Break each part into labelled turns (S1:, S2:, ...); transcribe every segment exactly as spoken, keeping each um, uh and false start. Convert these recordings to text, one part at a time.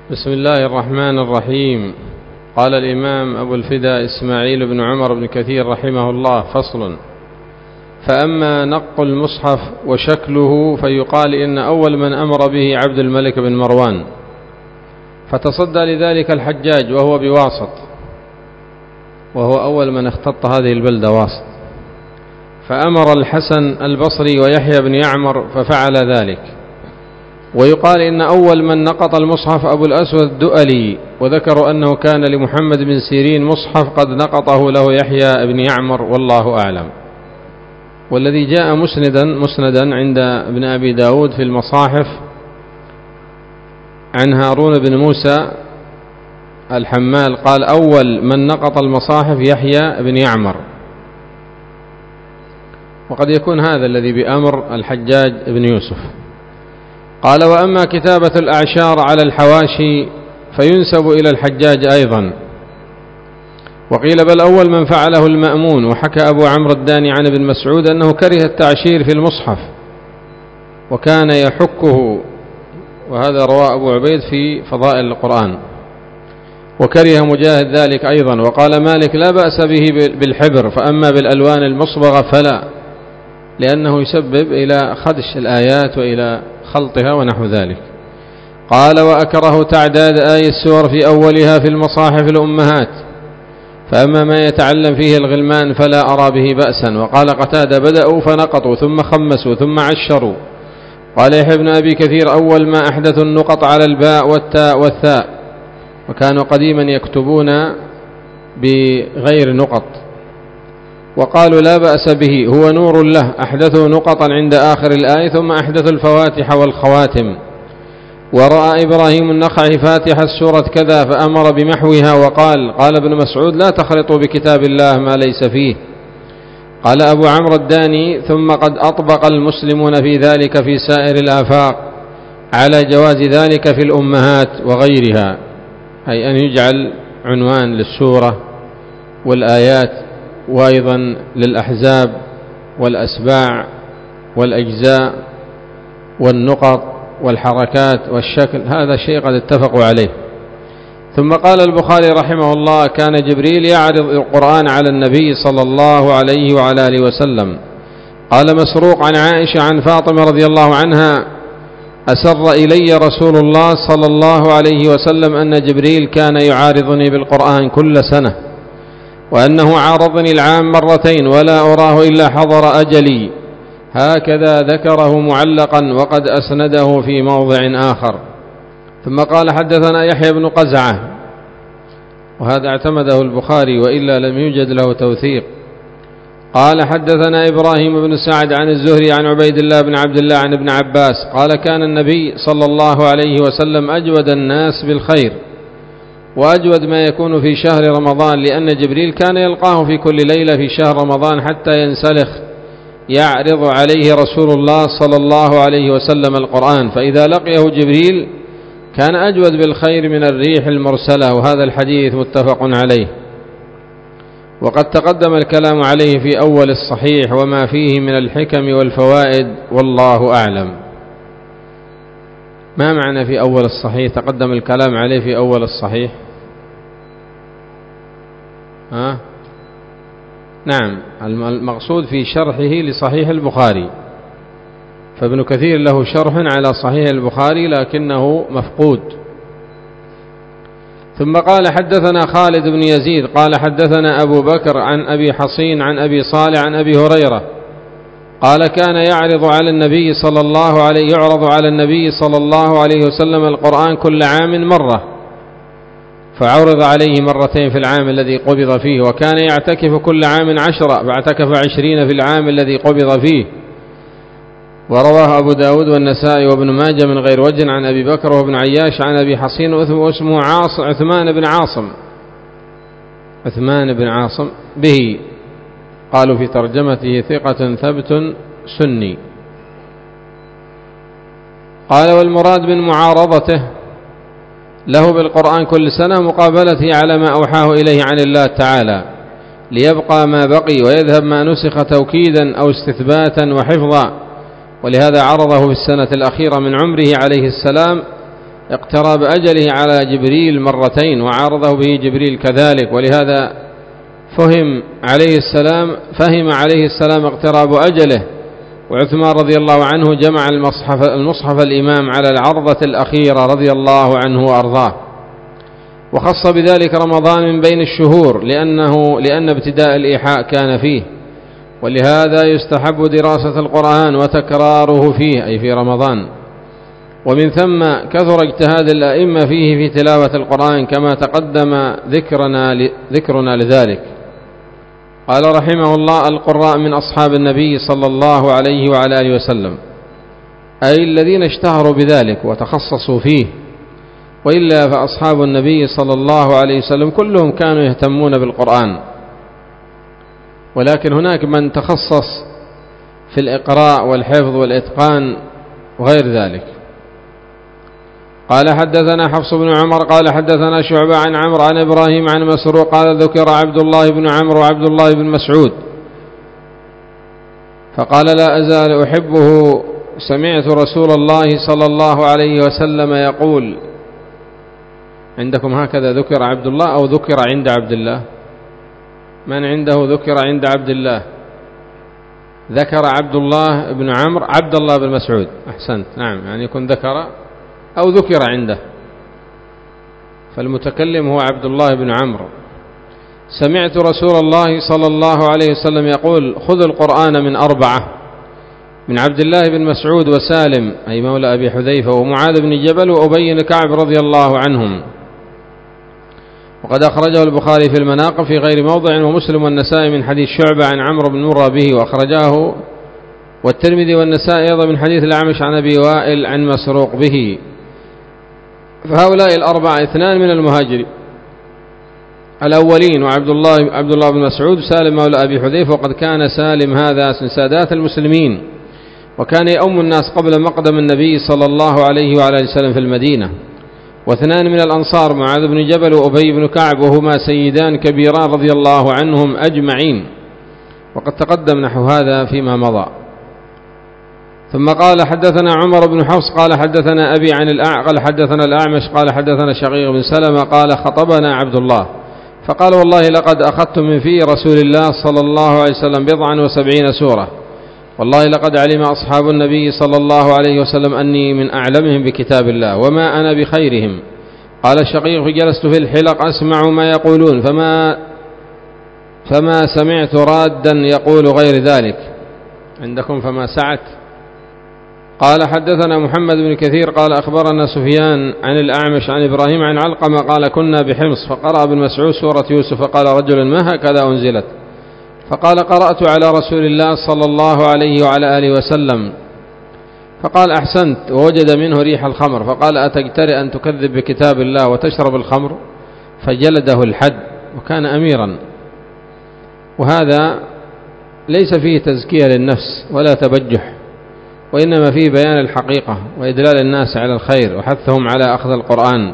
S1: بسم الله الرحمن الرحيم. قال الإمام أبو الفداء إسماعيل بن عمر بن كثير رحمه الله: فصل. فأما نق المصحف وشكله فيقال إن أول من أمر به عبد الملك بن مروان، فتصدى لذلك الحجاج وهو بواسط، وهو أول من اختط هذه البلدة واسط، فأمر الحسن البصري ويحيى بن يعمر ففعل ذلك. ويقال إن أول من نقط المصحف أبو الأسود الدؤلي، وذكروا أنه كان لمحمد بن سيرين مصحف قد نقطه له يحيى بن يعمر، والله أعلم. والذي جاء مسندا مسندا عند ابن أبي داود في المصاحف عن هارون بن موسى الحمال قال: أول من نقط المصاحف يحيى بن يعمر. وقد يكون هذا الذي بأمر الحجاج بن يوسف. قال: وأما كتابة الأعشار على الحواشي فينسب إلى الحجاج أيضا. وقيل بل أول من فعله المأمون. وحكى أبو عمرو الداني عن ابن مسعود أنه كره التعشير في المصحف وكان يحكه، وهذا رواه أبو عبيد في فضائل القرآن. وكره مجاهد ذلك أيضا. وقال مالك: لا بأس به بالحبر، فأما بالألوان المصبغة فلا، لأنه يسبب إلى خدش الآيات وإلى خلطها ونحو ذلك. قال: وأكره تعداد آي السور في أولها في المصاحف الأمهات، فأما ما يتعلم فيه الغلمان فلا أرى به بأسا. وقال قتادة: بدأوا فنقطوا ثم خمسوا ثم عشروا. قال يحيى بن أبي كثير: أول ما أحدثوا النقط على الباء والتاء والثاء، وكانوا قديما يكتبون بغير نقط. وقالوا لا بأس به، هو نور له، أحدثوا نقطا عند آخر الآية ثم أحدثوا الفواتح والخواتم. ورأى إبراهيم النخعي فاتح السورة كذا فأمر بمحوها. وقال قال ابن مسعود: لا تخلطوا بكتاب الله ما ليس فيه. قال أبو عمرو الداني: ثم قد أطبق المسلمون في ذلك في سائر الآفاق على جواز ذلك في الأمهات وغيرها، أي أن يجعل عنوان للسورة والآيات، وأيضا للأحزاب والأسباع والأجزاء والنقط والحركات والشكل، هذا شيء قد اتفقوا عليه. ثم قال البخاري رحمه الله: كان جبريل يعرض القرآن على النبي صلى الله عليه وعلى آله وسلم. قال مسروق عن عائشة عن فاطمة رضي الله عنها: أسر إلي رسول الله صلى الله عليه وسلم أن جبريل كان يعارضني بالقرآن كل سنة، وأنه عارضني العام مرتين ولا أراه إلا حضر أجلي. هكذا ذكره معلقا وقد أسنده في موضع آخر. ثم قال: حدثنا يحيى بن قزعة، وهذا اعتمده البخاري وإلا لم يوجد له توثيق. قال: حدثنا إبراهيم بن سعد عن الزهري عن عبيد الله بن عبد الله عن ابن عباس قال: كان النبي صلى الله عليه وسلم أجود الناس بالخير، وأجود ما يكون في شهر رمضان، لأن جبريل كان يلقاه في كل ليلة في شهر رمضان حتى ينسلخ، يعرض عليه رسول الله صلى الله عليه وسلم القرآن، فإذا لقيه جبريل كان أجود بالخير من الريح المرسلة. وهذا الحديث متفق عليه، وقد تقدم الكلام عليه في أول الصحيح وما فيه من الحكم والفوائد، والله أعلم. ما معنى في أول الصحيح؟ تقدم الكلام عليه في أول الصحيح. ها؟ نعم، المقصود في شرحه لصحيح البخاري، فابن كثير له شرح على صحيح البخاري لكنه مفقود. ثم قال: حدثنا خالد بن يزيد قال: حدثنا أبو بكر عن أبي حصين عن أبي صالح عن أبي هريرة قال: كان يعرض على النبي صلى الله عليه يعرض على النبي صلى الله عليه وسلم القرآن كل عام مرة، فعرض عليه مرتين في العام الذي قبض فيه، وكان يعتكف كل عام عشرة، فاعتكف عشرين في العام الذي قبض فيه. ورواه أبو داود والنسائي وابن ماجه من غير وجه عن أبي بكر وابن عياش عن أبي حصين واسمه عاص عثمان بن عاصم عثمان بن عاصم به، قالوا في ترجمته: ثقة ثبت سني. قال: والمراد من معارضته له بالقرآن كل سنة مقابلته على ما أوحاه إليه عن الله تعالى، ليبقى ما بقي ويذهب ما نسخ توكيدا أو استثباتا وحفظا. ولهذا عرضه في السنة الأخيرة من عمره عليه السلام اقتراب أجله على جبريل مرتين وعارضه به جبريل كذلك، ولهذا فهم عليه السلام فهم عليه السلام اقتراب أجله. وعثمان رضي الله عنه جمع المصحف, المصحف الإمام على العرضة الأخيرة رضي الله عنه وأرضاه، وخص بذلك رمضان من بين الشهور لأنه لأن ابتداء الإيحاء كان فيه، ولهذا يستحب دراسة القرآن وتكراره فيه أي في رمضان. ومن ثم كثر اجتهاد الأئمة فيه في تلاوة القرآن كما تقدم ذكرنا, ذكرنا لذلك. قال رحمه الله: القراء من أصحاب النبي صلى الله عليه وعلى آله وسلم، أي الذين اشتهروا بذلك وتخصصوا فيه، وإلا فأصحاب النبي صلى الله عليه وسلم كلهم كانوا يهتمون بالقرآن، ولكن هناك من تخصص في الإقراء والحفظ والإتقان وغير ذلك. قال حدثنا حفص بن عمر قال حدثنا شعبة عن عمرو عن إبراهيم عن مسروق قال ذكر عبد الله بن عمرو وعبد الله بن مسعود فقال: لا أزال أحبه، سمعت رسول الله صلى الله عليه وسلم يقول. عندكم هكذا ذكر عبد الله أو ذكر عند عبد الله؟ من عنده ذكر عند عبد الله؟ ذكر عبد الله بن عمرو عبد الله بن مسعود. أحسنت، نعم، يعني يكون ذكر أو ذكر عنده، فالمتكلم هو عبد الله بن عمرو. سمعت رسول الله صلى الله عليه وسلم يقول: خذ القرآن من أربعة، من عبد الله بن مسعود وسالم أي مولى أبي حذيفة ومعاذ بن جبل وأبي بن كعب رضي الله عنهم. وقد أخرجه البخاري في المناقب في غير موضع، ومسلم والنسائي من حديث شعبة عن عمرو بن مرة به، وأخرجاه والترمذي والنسائي أيضا من حديث الأعمش عن أبي وائل عن مسروق به. فهؤلاء الأربعة اثنان من المهاجرين الأولين، وعبد الله عبد الله بن مسعود سالم مولى أبي حذيفة، وقد كان سالم هذا من سادات المسلمين، وكان يؤم الناس قبل مقدم النبي صلى الله عليه وعلى آله وسلم في المدينة. واثنان من الأنصار معاذ بن جبل وأبي بن كعب، وهما سيدان كبيران رضي الله عنهم أجمعين، وقد تقدم نحو هذا فيما مضى. ثم قال: حدثنا عمر بن حفص قال حدثنا أبي عن الأعمش قال حدثنا الأعمش قال حدثنا شقيق بن سلمة قال: خطبنا عبد الله فقال: والله لقد أخذت من في رسول الله صلى الله عليه وسلم بضعا وسبعين سورة، والله لقد علم أصحاب النبي صلى الله عليه وسلم أني من أعلمهم بكتاب الله وما أنا بخيرهم. قال الشقيق: جلست في الحلق أسمع ما يقولون فما, فما سمعت رادا يقول غير ذلك. عندكم فما سعت. قال حدثنا محمد بن كثير قال أخبرنا سفيان عن الأعمش عن إبراهيم عن علقمة قال: كنا بحمص فقرأ ابن مسعود سورة يوسف فقال رجل: ما هكذا أنزلت؟ فقال: قرأت على رسول الله صلى الله عليه وعلى آله وسلم. فقال: أحسنت. ووجد منه ريح الخمر، فقال: أتجترئ أن تكذب بكتاب الله وتشرب الخمر؟ فجلده الحد، وكان أميرا. وهذا ليس فيه تزكية للنفس ولا تبجح، وإنما فيه بيان الحقيقة وإدلال الناس على الخير وحثهم على أخذ القرآن.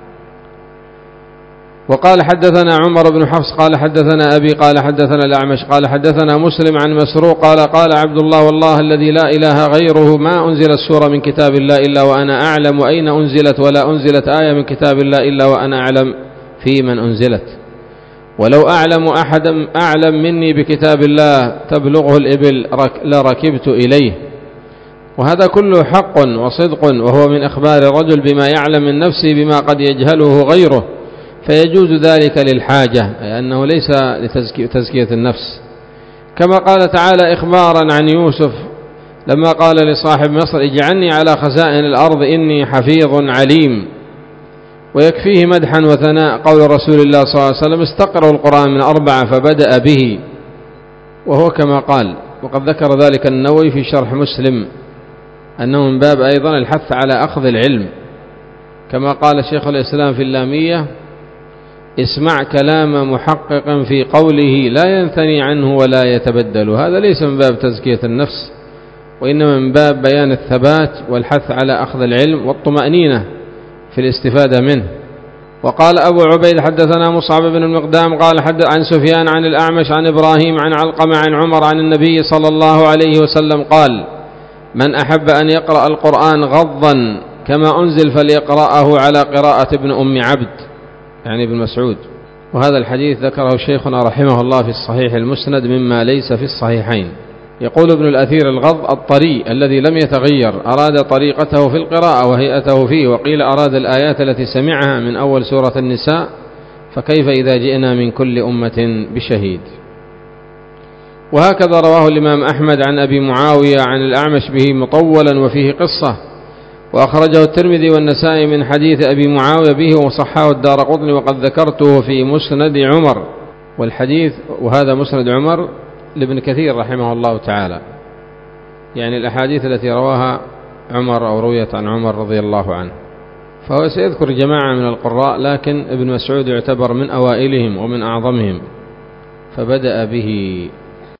S1: وقال حدثنا عمر بن حفص قال حدثنا أبي قال حدثنا الأعمش قال حدثنا مسلم عن مسروق قال: قال عبد الله: والله الذي لا إله غيره ما أنزل السورة من كتاب الله إلا وأنا أعلم أين أنزلت، ولا أنزلت آية من كتاب الله إلا وأنا أعلم في من أنزلت، ولو أعلم أحدا أعلم مني بكتاب الله تبلغه الإبل لركبت إليه. وهذا كله حق وصدق، وهو من أخبار الرجل بما يعلم من نفسه بما قد يجهله غيره، فيجوز ذلك للحاجة، أي أنه ليس لتزكية النفس. كما قال تعالى إخبارا عن يوسف لما قال لصاحب مصر: اجعلني على خزائن الأرض إني حفيظ عليم. ويكفيه مدحا وثناء قول رسول الله صلى الله عليه وسلم: استقرأوا القرآن من أربعة فبدأ به، وهو كما قال. وقد ذكر ذلك النووي في شرح مسلم أنه من باب أيضا الحث على أخذ العلم، كما قال شيخ الإسلام في اللامية: اسمع كلام محقق في قوله لا ينثني عنه ولا يتبدل. هذا ليس من باب تزكية النفس، وإنما من باب بيان الثبات والحث على أخذ العلم والطمأنينة في الاستفادة منه. وقال أبو عبيد حدثنا مصعب بن المقدام قال حدث عن سفيان عن الأعمش عن إبراهيم عن علقمة عن عمر عن النبي صلى الله عليه وسلم قال: من أحب أن يقرأ القرآن غضا كما أنزل فليقرأه على قراءة ابن أم عبد يعني ابن مسعود. وهذا الحديث ذكره شيخنا رحمه الله في الصحيح المسند مما ليس في الصحيحين. يقول ابن الأثير: الغض الطري الذي لم يتغير، أراد طريقته في القراءة وهيئته فيه، وقيل أراد الآيات التي سمعها من أول سورة النساء، فكيف إذا جئنا من كل أمة بشهيد. وهكذا رواه الإمام أحمد عن أبي معاوية عن الأعمش به مطولا وفيه قصة، وأخرجه الترمذي والنسائي من حديث أبي معاوية به وصححه الدارقطني، وقد ذكرته في مسند عمر. والحديث وهذا مسند عمر لابن كثير رحمه الله تعالى، يعني الأحاديث التي رواها عمر أو رويت عن عمر رضي الله عنه. فهو سيذكر جماعة من القراء، لكن ابن مسعود يعتبر من أوائلهم ومن أعظمهم، فبدأ به